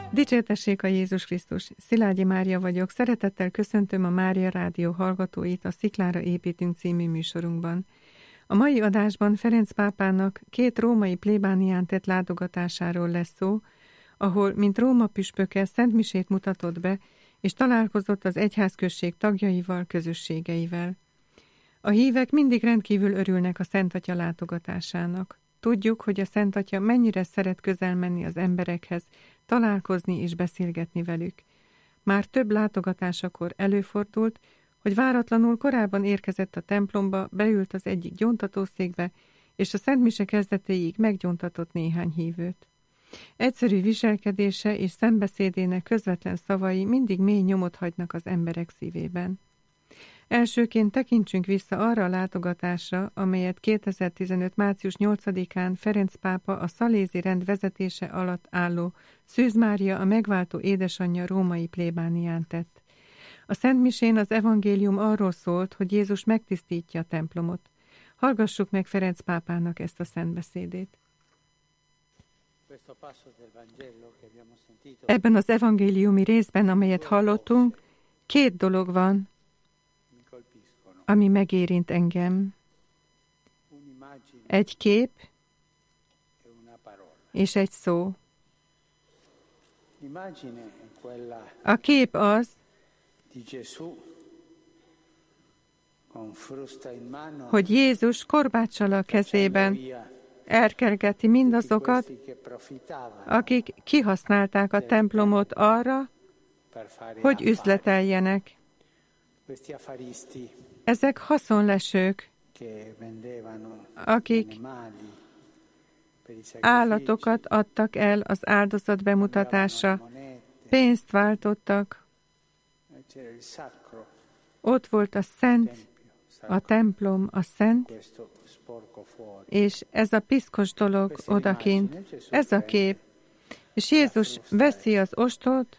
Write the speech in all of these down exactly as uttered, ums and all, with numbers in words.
Dicsértessék a Jézus Krisztus! Szilágyi Mária vagyok. Szeretettel köszöntöm a Mária Rádió hallgatóit a Sziklára építünk című műsorunkban. A mai adásban Ferenc pápának két római plébánián tett látogatásáról lesz szó, ahol, mint Róma püspöke, szentmisét mutatott be, és találkozott az egyházközség tagjaival, közösségeivel. A hívek mindig rendkívül örülnek a Szent Atya látogatásának. Tudjuk, hogy a Szent Atya mennyire szeret közel menni az emberekhez, találkozni és beszélgetni velük. Már több látogatásakor előfordult, hogy váratlanul korábban érkezett a templomba, beült az egyik gyóntatószékbe, és a szentmise kezdetéig meggyóntatott néhány hívőt. Egyszerű viselkedése és szembeszédének közvetlen szavai mindig mély nyomot hagynak az emberek szívében. Elsőként tekintsünk vissza arra a látogatásra, amelyet kétezer-tizenöt. március nyolcadikán Ferenc pápa a szalézi rend vezetése alatt álló Szűz Mária a megváltó édesanyja római plébánián tett. A szentmisén az evangélium arról szólt, hogy Jézus megtisztítja a templomot. Hallgassuk meg Ferenc pápának ezt a szentbeszédét. Ebben az evangéliumi részben, amelyet hallottunk, két dolog van, ami megérint engem. Egy kép és egy szó. A kép az, hogy Jézus korbáccsal a kezében elkergeti mindazokat, akik kihasználták a templomot arra, hogy üzleteljenek. Ezek haszonlesők, akik állatokat adtak el az áldozat bemutatásra, pénzt váltottak. Ott volt a szent, a templom, a szent, és ez a piszkos dolog odakint, ez a kép. És Jézus veszi az ostot,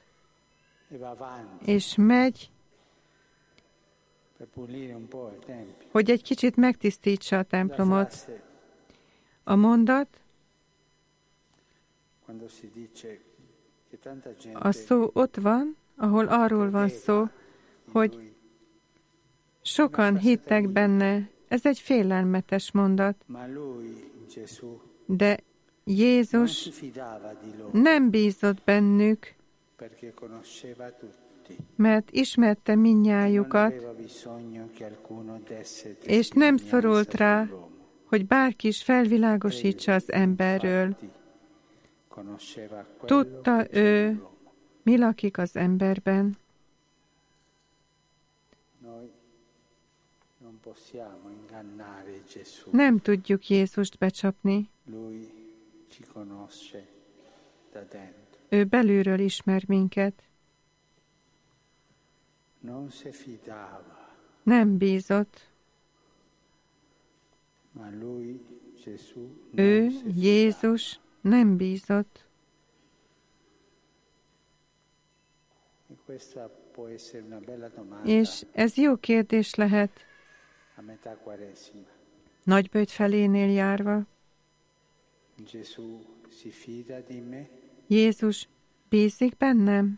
és megy, hogy egy kicsit megtisztítsa a templomot. A mondat, a szó ott van, ahol arról van szó, hogy sokan hittek benne. Ez egy félelmetes mondat. De Jézus nem bízott bennük, mert ismerte mindnyájukat, és nem szorult rá, hogy bárki is felvilágosítsa az emberről. Tudta ő, mi lakik az emberben. Nem tudjuk Jézust becsapni. Ő belülről ismer minket. Nem bízott. Ő, Jézus, nem bízott. És ez jó kérdés lehet nagyböjt felénél járva. Jézus bízik bennem?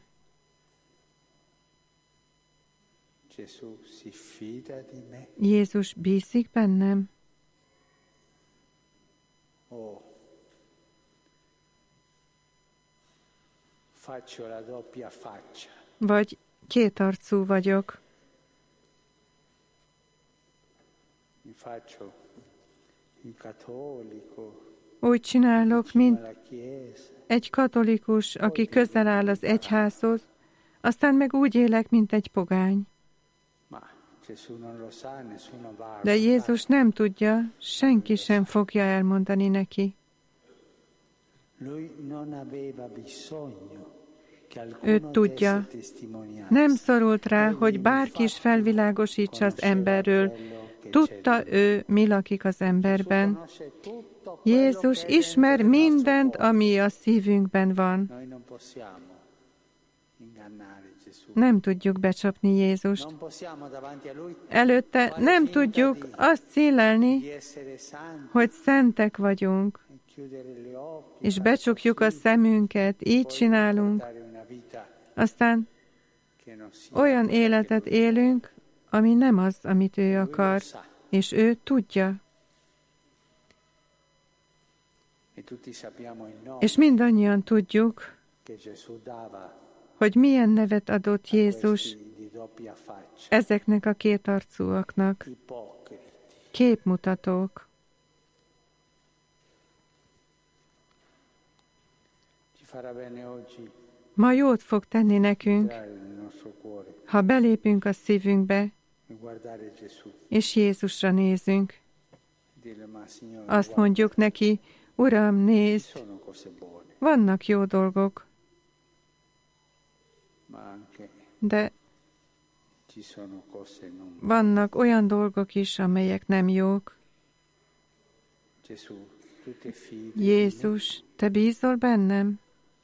Jézus bízik bennem? Vagy kétarcú vagyok? Úgy csinálok, mint egy katolikus, aki közel áll az egyházhoz, aztán meg úgy élek, mint egy pogány. De Jézus nem tudja, senki sem fogja elmondani neki. Ő tudja, nem szorult rá, hogy bárki is felvilágosítsa az emberről. Tudta ő, mi lakik az emberben. Jézus ismer mindent, ami a szívünkben van. Nem tudjuk becsapni Jézust. Előtte nem tudjuk azt célelni, hogy szentek vagyunk, és becsukjuk a szemünket, így csinálunk, Aztán olyan életet élünk, ami nem az, amit ő akar, és ő tudja. És mindannyian tudjuk, hogy milyen nevet adott Jézus ezeknek a kétarcúaknak, képmutatók. Ma jót fog tenni nekünk, ha belépünk a szívünkbe, és Jézusra nézünk. Azt mondjuk neki, Uram, nézd, vannak jó dolgok, de vannak olyan dolgok is, amelyek nem jók. Jézus, te bízol bennem?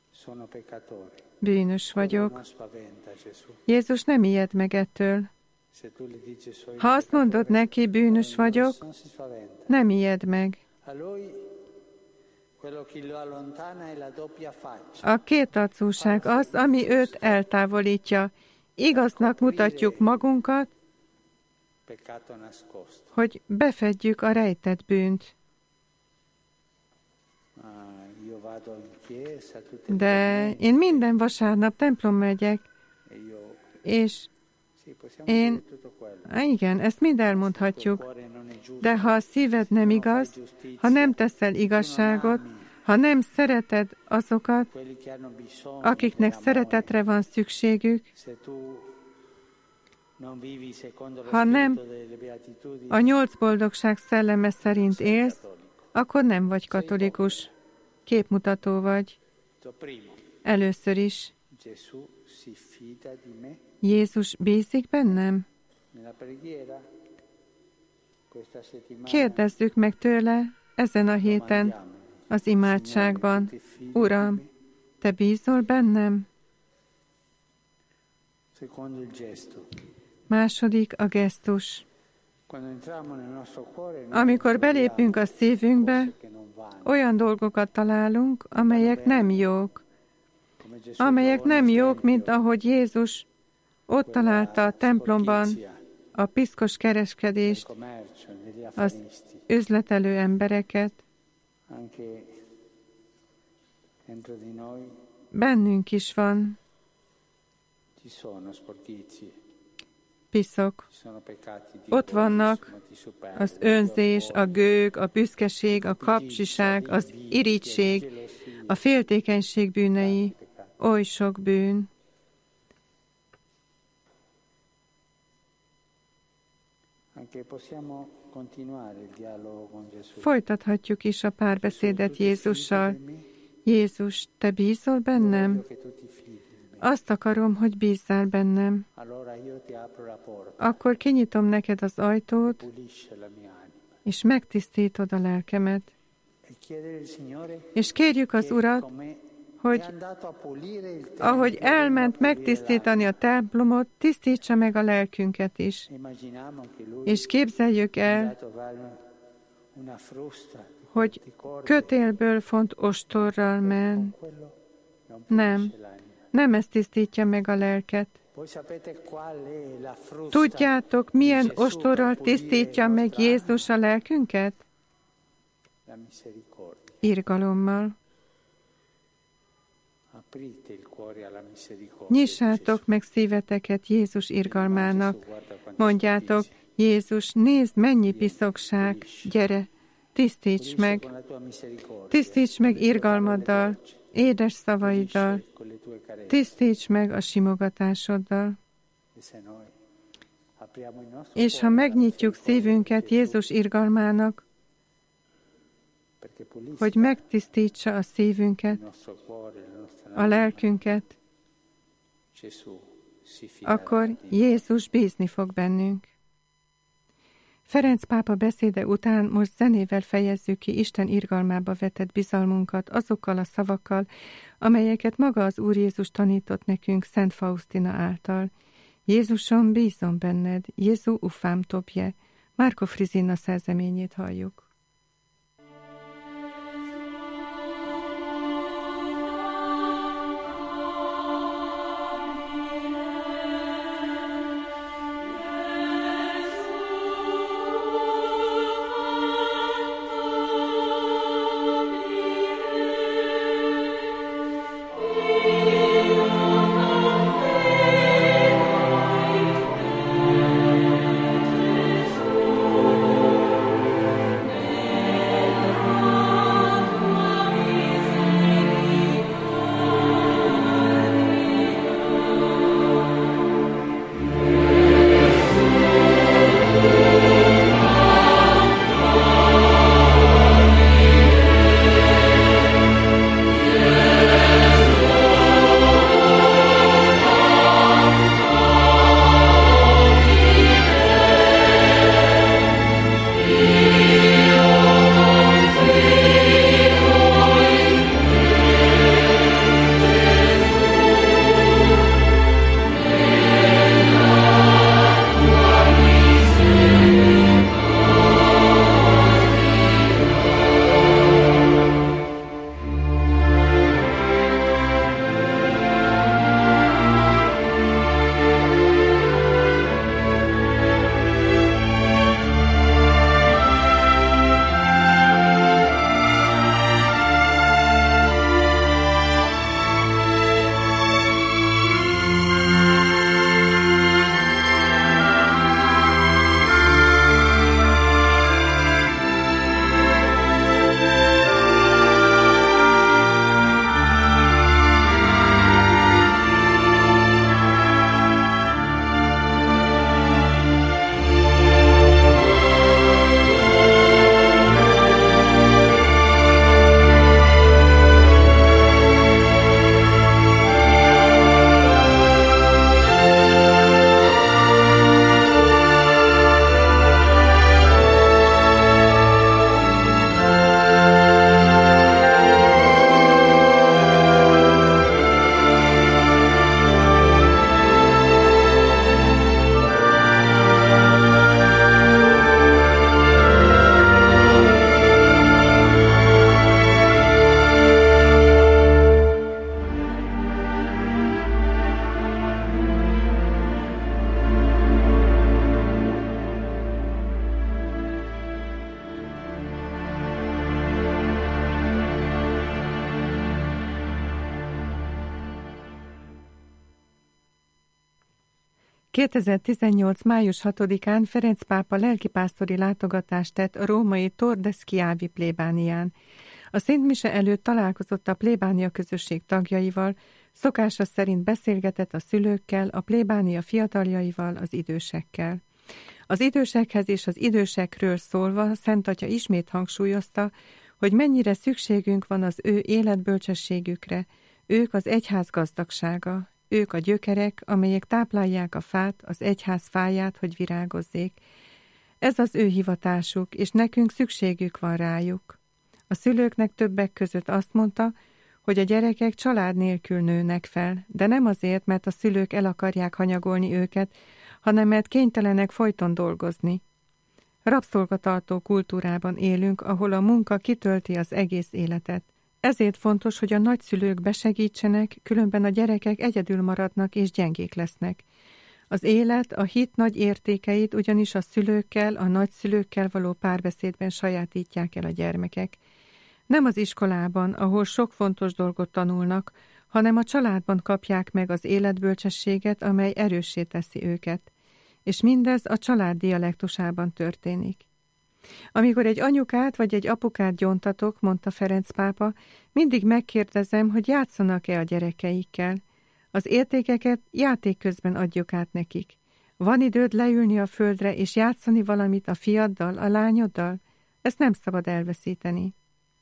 Bűnös vagyok. Jézus nem ijed meg ettől. Ha azt mondod neki, bűnös vagyok, nem ijed meg. A kétarcúság az, ami őt eltávolítja. Igaznak mutatjuk magunkat, hogy befedjük a rejtett bűnt. De én minden vasárnap templom megyek, és én, igen, ezt mind elmondhatjuk, de ha a szíved nem igaz, ha nem teszel igazságot, ha nem szereted azokat, akiknek szeretetre van szükségük, ha nem a nyolc boldogság szelleme szerint élsz, akkor nem vagy katolikus, képmutató vagy. Először is, Jézus bízik bennem? Kérdezzük meg tőle ezen a héten az imádságban, Uram, te bízol bennem? Második a gesztus. Amikor belépünk a szívünkbe, olyan dolgokat találunk, amelyek nem jók. Amelyek nem jók, mint ahogy Jézus ott találta a templomban a piszkos kereskedést, az üzletelő embereket. Bennünk is van piszok. Ott vannak az önzés, a gőg, a büszkeség, a kapcsiság, az irigység, a féltékenység bűnei, oly sok bűn. Folytathatjuk is a párbeszédet Jézussal. Jézus, te bízol bennem? Azt akarom, hogy bízzál bennem. Akkor kinyitom neked az ajtót, és megtisztítod a lelkemet. És kérjük az Urat, hogy ahogy elment megtisztítani a templomot, tisztítsa meg a lelkünket is. És képzeljük el, hogy kötélből font ostorral ment. Nem, nem ez tisztítja meg a lelket. Tudjátok, milyen ostorral tisztítja meg Jézus a lelkünket? Irgalommal. Nyissátok meg szíveteket Jézus irgalmának. Mondjátok, Jézus, nézd, mennyi piszokság, gyere, tisztíts meg. Tisztíts meg irgalmaddal, édes szavaiddal. Tisztíts meg a simogatásoddal. És ha megnyitjuk szívünket Jézus irgalmának, hogy megtisztítsa a szívünket, a lelkünket, akkor Jézus bízni fog bennünk. Ferenc pápa beszéde után most zenével fejezzük ki Isten irgalmába vetett bizalmunkat azokkal a szavakkal, amelyeket maga az Úr Jézus tanított nekünk Szent Faustina által. Jézusom, bízom benned, Jézu ufám tobje. Márko Frizinna szerzeményét halljuk. kétezer-tizennyolc. május hatodikán Ferenc pápa lelkipásztori látogatást tett a római Tor de Schiavi plébánián. A szentmise előtt találkozott a plébánia közösség tagjaival, szokása szerint beszélgetett a szülőkkel, a plébánia fiataljaival, az idősekkel. Az idősekhez és az idősekről szólva Szent Atya ismét hangsúlyozta, hogy mennyire szükségünk van az ő életbölcsességükre, ők az egyház gazdagsága, ők a gyökerek, amelyek táplálják a fát, az egyház fáját, hogy virágozzék. Ez az ő hivatásuk, és nekünk szükségük van rájuk. A szülőknek többek között azt mondta, hogy a gyerekek család nélkül nőnek fel, de nem azért, mert a szülők el akarják hanyagolni őket, hanem mert kénytelenek folyton dolgozni. Rabszolgatartó kultúrában élünk, ahol a munka kitölti az egész életet. Ezért fontos, hogy a nagyszülők besegítsenek, különben a gyerekek egyedül maradnak és gyengék lesznek. Az élet, a hit nagy értékeit ugyanis a szülőkkel, a nagyszülőkkel való párbeszédben sajátítják el a gyermekek. Nem az iskolában, ahol sok fontos dolgot tanulnak, hanem a családban kapják meg az életbölcsességet, amely erőssé teszi őket. És mindez a család dialektusában történik. Amikor egy anyukát vagy egy apukát gyóntatok, mondta Ferenc pápa, mindig megkérdezem, hogy játszanak-e a gyerekeikkel. Az értékeket játék közben adjuk át nekik. Van időd leülni a földre és játszani valamit a fiaddal, a lányoddal? Ezt nem szabad elveszíteni.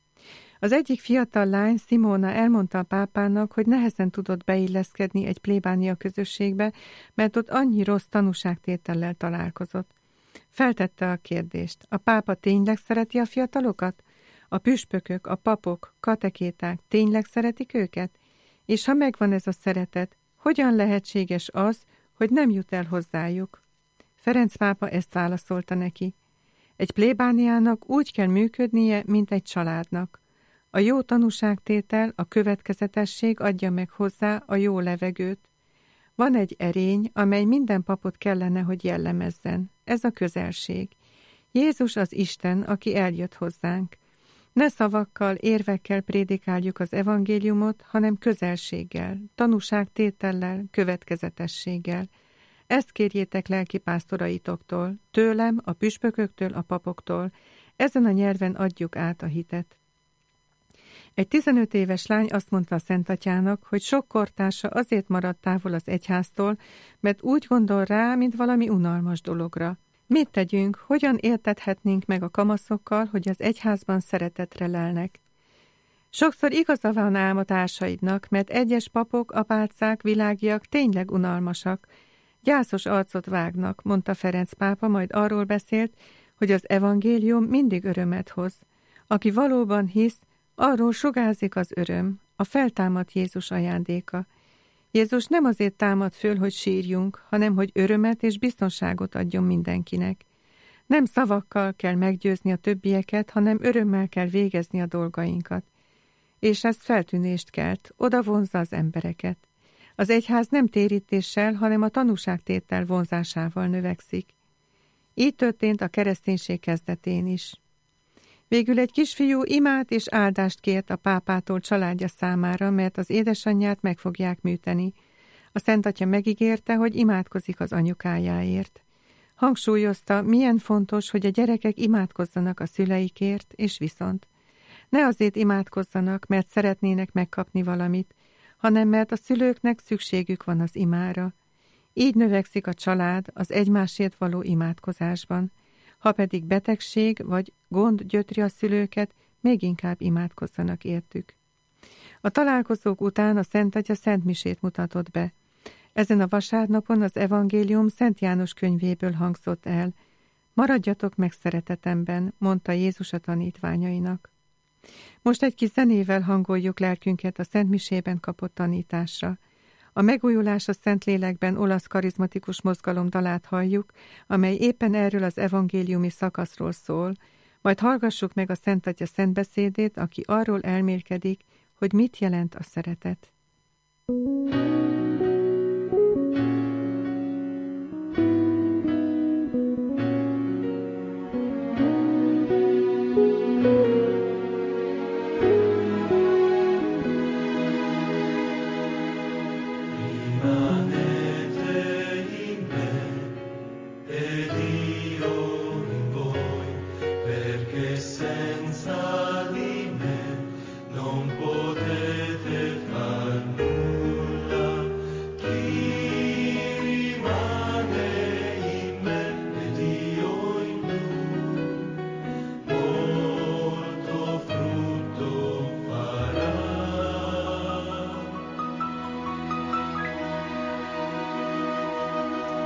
Az egyik fiatal lány, Simona elmondta a pápának, hogy nehezen tudott beilleszkedni egy plébánia közösségbe, mert ott annyi rossz tanúságtétellel találkozott. Feltette a kérdést, a pápa tényleg szereti a fiatalokat? A püspökök, a papok, katekéták tényleg szeretik őket? És ha megvan ez a szeretet, hogyan lehetséges az, hogy nem jut el hozzájuk? Ferenc pápa ezt válaszolta neki. Egy plébániának úgy kell működnie, mint egy családnak. A jó tanúságtétel, a következetesség adja meg hozzá a jó levegőt. Van egy erény, amely minden papot kellene, hogy jellemezzen. Ez a közelség. Jézus az Isten, aki eljött hozzánk. Ne szavakkal, érvekkel prédikáljuk az evangéliumot, hanem közelséggel, tanúságtétellel, következetességgel. Ezt kérjétek lelkipásztoraitoktól, tőlem, a püspököktől, a papoktól. Ezen a nyelven adjuk át a hitet. Egy tizenöt éves lány azt mondta a Szent Atyának, hogy sok kortársa azért maradt távol az egyháztól, mert úgy gondol rá, mint valami unalmas dologra. Mit tegyünk, hogyan értethetnénk meg a kamaszokkal, hogy az egyházban szeretetre lelnek? Sokszor igaza van ám a társaidnak, mert egyes papok, apácák, világiak tényleg unalmasak. Gyászos arcot vágnak, mondta Ferenc pápa, majd arról beszélt, hogy az evangélium mindig örömet hoz. Aki valóban hisz, arról sugárzik az öröm, a feltámadt Jézus ajándéka. Jézus nem azért támad föl, hogy sírjunk, hanem hogy örömet és biztonságot adjon mindenkinek. Nem szavakkal kell meggyőzni a többieket, hanem örömmel kell végezni a dolgainkat. És ez feltűnést kelt, oda vonzza az embereket. Az egyház nem térítéssel, hanem a tanúságtétel vonzásával növekszik. Így történt a kereszténység kezdetén is. Végül egy kisfiú imát és áldást kért a pápától családja számára, mert az édesanyját meg fogják műteni. A Szent Atya megígérte, hogy imádkozik az anyukájáért. Hangsúlyozta, milyen fontos, hogy a gyerekek imádkozzanak a szüleikért, és viszont. Ne azért imádkozzanak, mert szeretnének megkapni valamit, hanem mert a szülőknek szükségük van az imára. Így növekszik a család az egymásért való imádkozásban. Ha pedig betegség vagy gond gyötri a szülőket, még inkább imádkozzanak értük. A találkozók után a Szent Atya szentmisét mutatott be. Ezen a vasárnapon az evangélium Szent János könyvéből hangzott el. Maradjatok meg szeretetemben, mondta Jézus a tanítványainak. Most egy kis zenével hangoljuk lelkünket a szentmisében kapott tanításra. A Megújulás a Szentlélekben olasz karizmatikus mozgalom dalát halljuk, amely éppen erről az evangéliumi szakaszról szól, majd hallgassuk meg a Szent Atya szentbeszédét, aki arról elmélkedik, hogy mit jelent a szeretet. Rimanete in me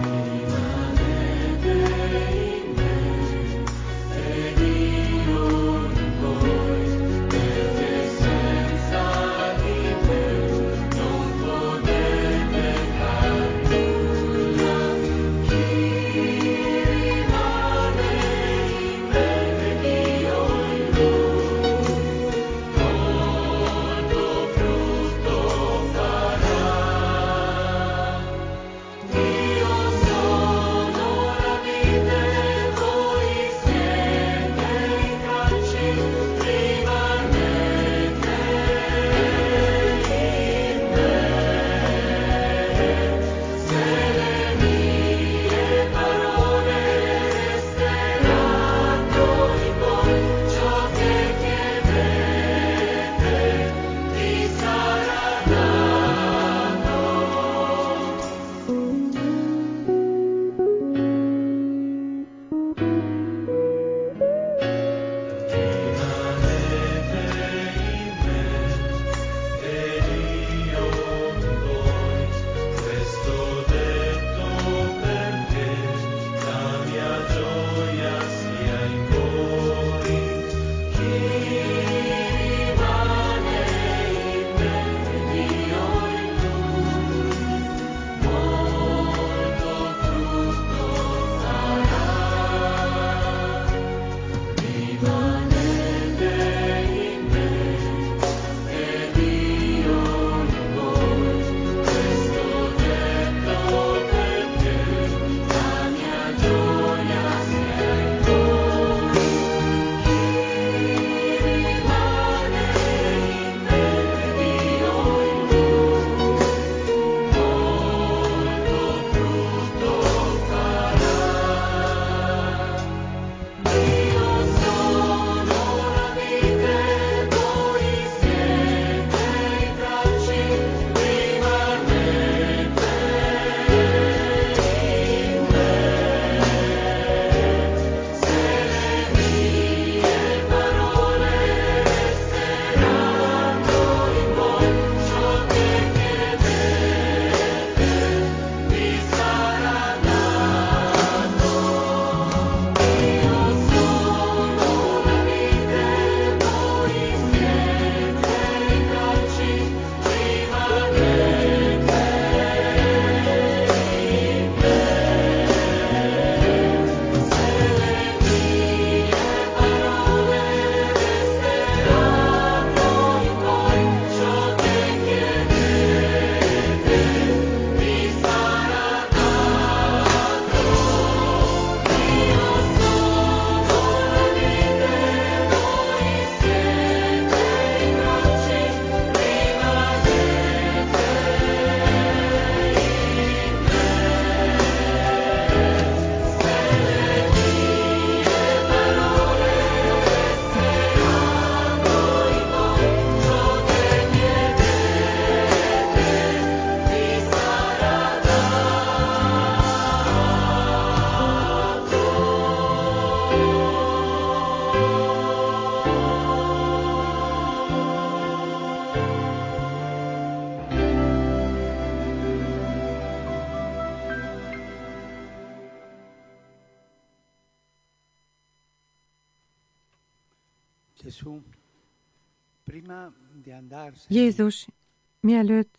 Jézus, mielőtt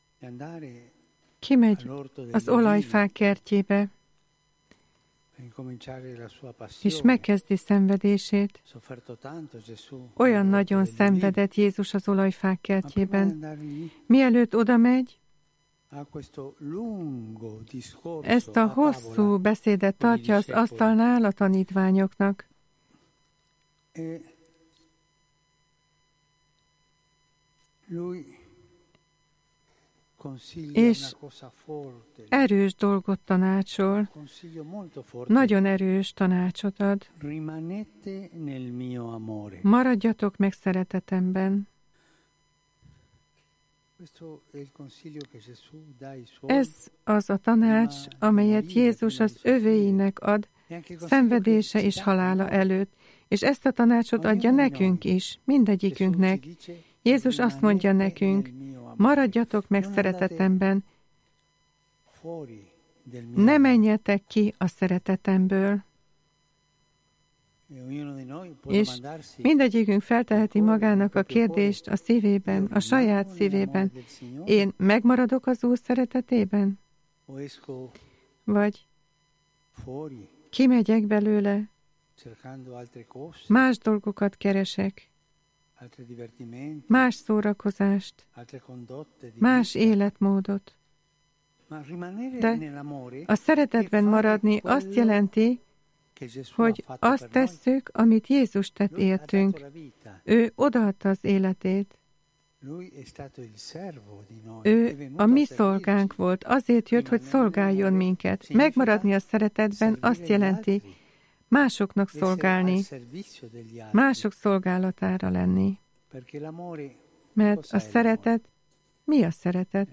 kimegy az olajfák kertjébe, és megkezdi szenvedését, olyan nagyon szenvedett Jézus az olajfák kertjében. Mielőtt oda megy, ezt a hosszú beszédet tartja az asztalnál a tanítványoknak. És erős dolgot tanácsol, nagyon erős tanácsot ad. Maradjatok meg szeretetemben. Ez az a tanács, amelyet Jézus az övéinek ad, szenvedése és halála előtt, és ezt a tanácsot adja nekünk is, mindegyikünknek. Jézus azt mondja nekünk, maradjatok meg szeretetemben, ne menjetek ki a szeretetemből. És mindegyikünk felteheti magának a kérdést a szívében, a saját szívében. Én megmaradok az Úr szeretetében? Vagy kimegyek belőle, más dolgokat keresek, más szórakozást, más életmódot. De a szeretetben maradni azt jelenti, hogy azt tesszük, amit Jézus tett értünk. Ő odaadta az életét. Ő a mi szolgánk volt, azért jött, hogy szolgáljon minket. Megmaradni a szeretetben azt jelenti, másoknak szolgálni, mások szolgálatára lenni. Mert a szeretet, mi a szeretet?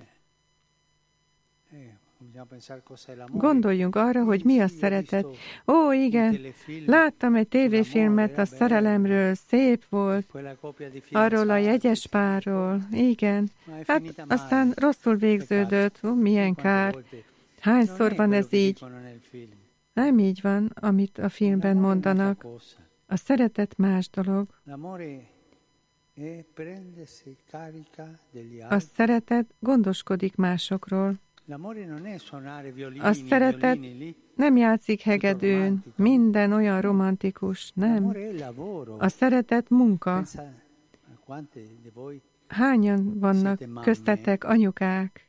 Gondoljunk arra, hogy mi a szeretet. Ó, igen, láttam egy tévéfilmet a szerelemről, szép volt, arról a jegyes párról, igen. Hát aztán rosszul végződött, ó, milyen kár. Hányszor van ez így? Nem így van, amit a filmben mondanak. A szeretet más dolog. A szeretet gondoskodik másokról. A szeretet nem játszik hegedűn, minden olyan romantikus, nem. A szeretet munka. Hányan vannak köztetek anyukák?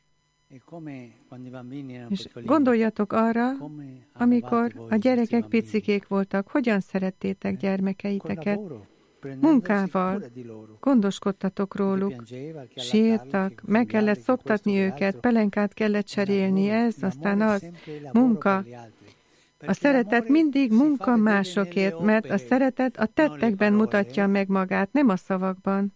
És gondoljatok arra, amikor a gyerekek picikék voltak, hogyan szerettétek gyermekeiteket? Munkával, gondoskodtatok róluk, sírtak, meg kellett szoptatni őket, pelenkát kellett cserélni, ez, aztán az, munka. A szeretet mindig munka másokért, mert a szeretet a tettekben mutatja meg magát, nem a szavakban.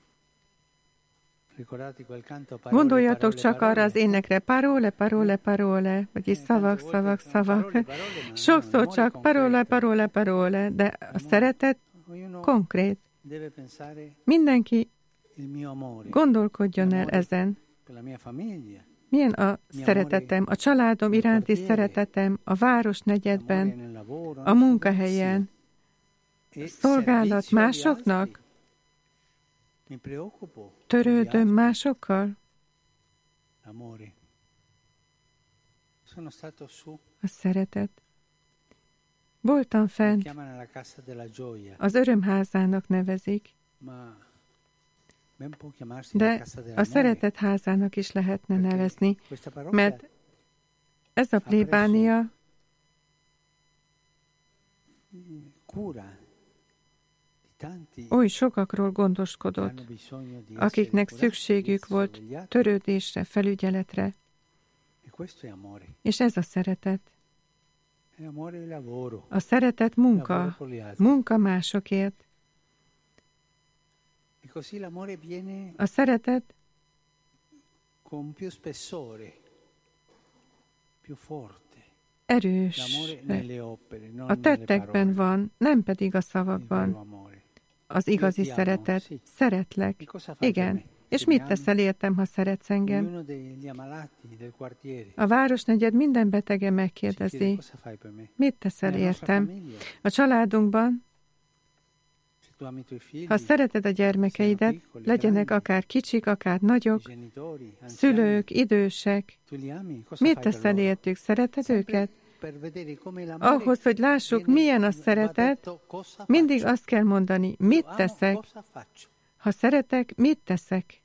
Gondoljatok csak arra az énekre, parole, parole, parole, vagyis szavak, szavak, szavak. Sokszor csak parole, parole, parole, de a szeretet konkrét. Mindenki gondolkodjon el ezen. Milyen a szeretetem, a családom iránti szeretetem, a városnegyedben, a munkahelyen, szolgálat másoknak, törődöm másokkal. A szeretet. Voltam fent, az örömházának nevezik, de a szeretet házának is lehetne nevezni, mert ez a plébánia oly sokakról gondoskodott, akiknek szükségük volt törődésre, felügyeletre, és ez a szeretet. A szeretet munka, munka másokért. A szeretet erős. A tettekben van, nem pedig a szavakban. Az igazi szeretet. Szeretlek. Igen. És mit teszel értem, ha szeretsz engem? A városnegyed minden betege megkérdezi, mit teszel értem? A családunkban, ha szereted a gyermekeidet, legyenek akár kicsik, akár nagyok, szülők, idősek, mit teszel értük? Szereted őket? Ahhoz, hogy lássuk, milyen a szeretet, mindig azt kell mondani, mit teszek? Ha szeretek, mit teszek?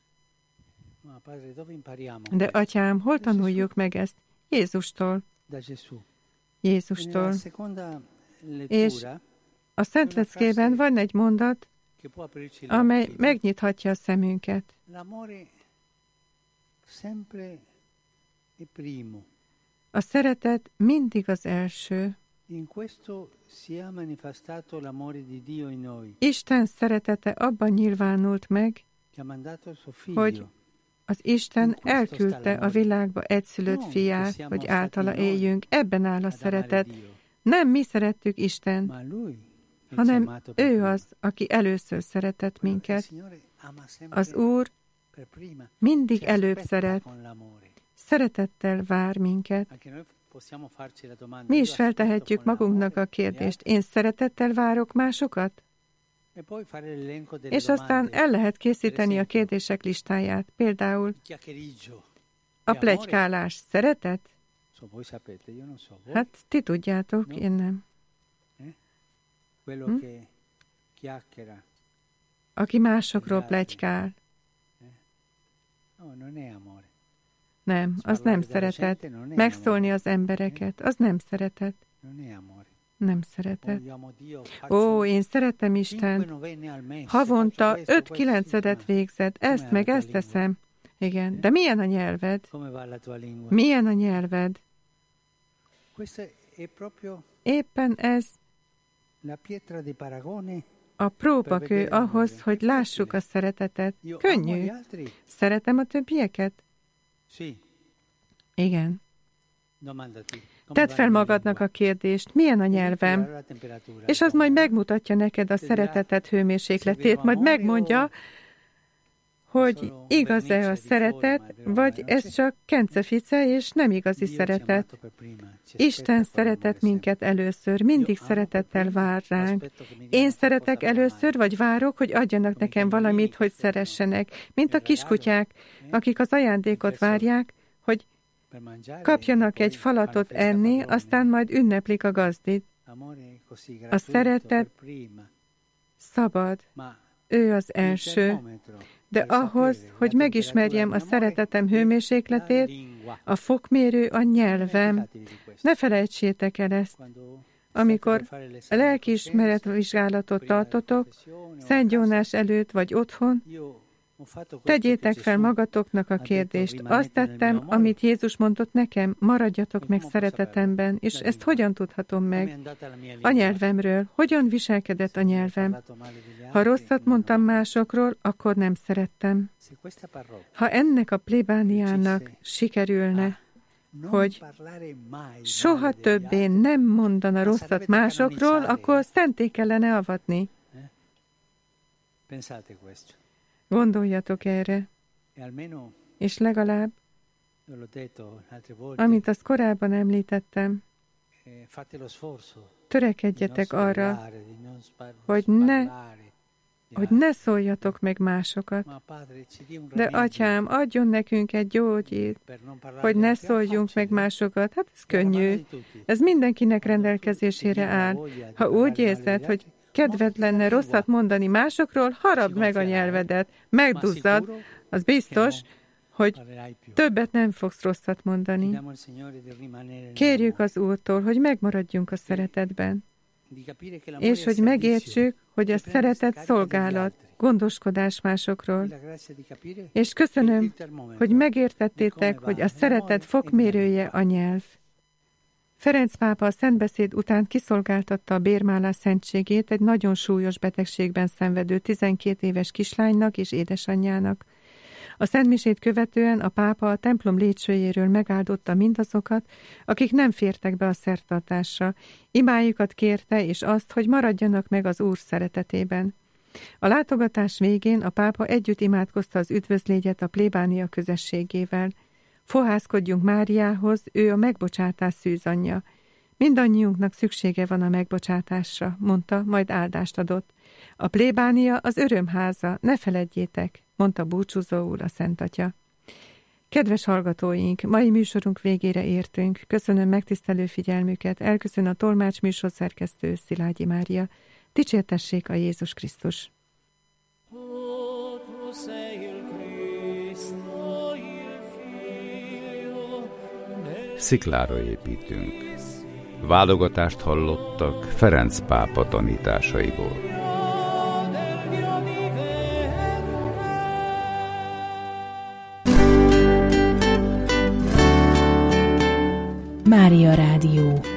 De atyám, hol tanuljuk meg ezt? Jézustól. Jézustól. És a Szent Leckében van egy mondat, amely megnyithatja a szemünket. A szeretet mindig az első. Isten szeretete abban nyilvánult meg, hogy az Isten elküldte a világba egyszülött fiát, hogy általa éljünk. Ebben áll a szeretet. Nem mi szerettük Istent, hanem ő az, aki először szeretett minket. Az Úr mindig előbb szeret. szeretettel vár minket. Mi is feltehetjük magunknak a kérdést, én szeretettel várok másokat? És aztán el lehet készíteni a kérdések listáját. Például a pletykálás szeretet? Hát ti tudjátok, én nem. Hm? Aki másokról pletykál. Nem, az nem szeretet. Megszólni az embereket, az nem szeretet. Nem szeretet. Ó, én szeretem Istent. Havonta öt kilencedet végzed, ezt meg ezt teszem. Igen, de milyen a nyelved? Milyen a nyelved? Éppen ez a próbakő ahhoz, hogy lássuk a szeretetet. Könnyű. Szeretem a többieket? Igen. Tedd fel magadnak a kérdést, milyen a nyelvem? És az majd megmutatja neked a szeretetet hőmérsékletét, majd megmondja, hogy igaz-e a szeretet, vagy ez csak kencefice, és nem igazi szeretet. Isten szeretett minket először, mindig szeretettel vár ránk. Én szeretek először, vagy várok, hogy adjanak nekem valamit, hogy szeressenek, mint a kiskutyák, akik az ajándékot várják, hogy kapjanak egy falatot enni, aztán majd ünneplik a gazdit. A szeretet szabad, ő az első. De ahhoz, hogy megismerjem a szeretetem hőmérsékletét, a fokmérő a nyelvem. Ne felejtsétek el ezt. Amikor a lelkiismeretvizsgálatot tartotok, Szent Jónás előtt vagy otthon, tegyétek fel magatoknak a kérdést. Azt tettem, amit Jézus mondott nekem, maradjatok meg szeretetemben, és ezt hogyan tudhatom meg? A nyelvemről. Hogyan viselkedett a nyelvem? Ha rosszat mondtam másokról, akkor nem szerettem. Ha ennek a plébániának sikerülne, hogy soha többé nem mondana rosszat másokról, akkor szenté kellene avatni. Gondoljatok erre, és legalább, amit azt korábban említettem, törekedjetek arra, hogy ne, hogy ne szóljatok meg másokat. De Atyám, adjon nekünk egy gyógyírt, hogy ne szóljunk meg másokat. Hát ez könnyű. Ez mindenkinek rendelkezésére áll. Ha úgy érzed, hogy kedved lenne rosszat mondani másokról, harapd meg a nyelvedet, megduzzad, az biztos, hogy többet nem fogsz rosszat mondani. Kérjük az Úrtól, hogy megmaradjunk a szeretetben, és hogy megértsük, hogy a szeretet szolgálat, gondoskodás másokról. És köszönöm, hogy megértettétek, hogy a szeretet fokmérője a nyelv. Ferenc pápa a szentbeszéd után kiszolgáltatta a bérmálás szentségét egy nagyon súlyos betegségben szenvedő tizenkét éves kislánynak és édesanyjának. A szentmisét követően a pápa a templom lépcsőjéről megáldotta mindazokat, akik nem fértek be a szertartásra. Imájukat kérte, és azt, hogy maradjanak meg az Úr szeretetében. A látogatás végén a pápa együtt imádkozta az üdvözlégyet a plébánia közösségével. Fohászkodjunk Máriához, ő a megbocsátás szűzanyja. Mindannyiunknak szüksége van a megbocsátásra, mondta, majd áldást adott. A plébánia az örömháza, ne feledjétek, mondta búcsúzóul a Szent Atya. Kedves hallgatóink, mai műsorunk végére értünk. Köszönöm megtisztelő figyelmüket, elköszön a tolmács műsorszerkesztő Szilágyi Mária. Dicsértessék a Jézus Krisztus! Sziklára építünk. Válogatást hallottak Ferenc pápa tanításaiból. Mária Rádió.